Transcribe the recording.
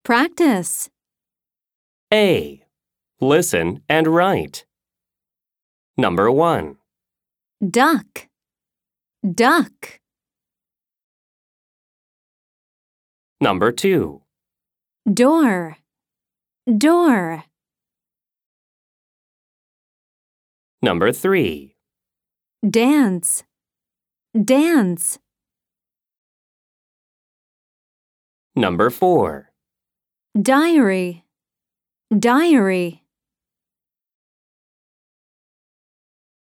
Practice. A. Listen and write. Number 1. Duck. Duck. Number 2. Door. Door. Number 3. Dance. Dance. Number 4. Diary. Diary.